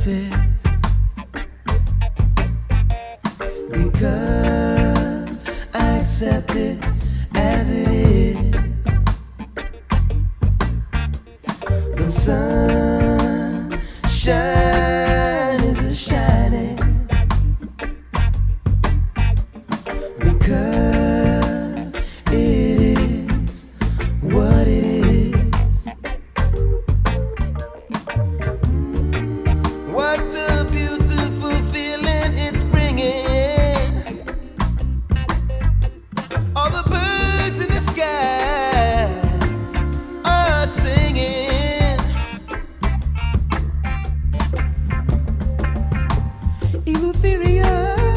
perfect, because I accept it as it is. The sunshine is a shining, because it is what it is. What a beautiful feeling it's bringing. All the birds in the sky are singing. Euphoria.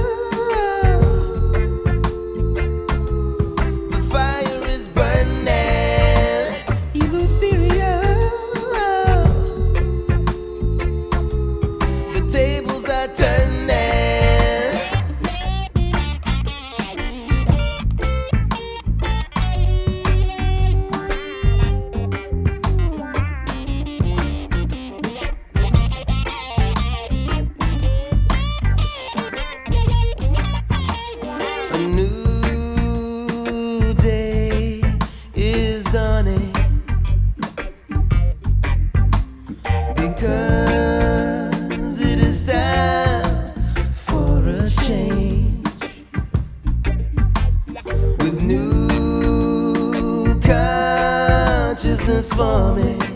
The fire is burning. Euphoria. The tables are turning. A new day is dawning, because it is time for a change, with new consciousness forming.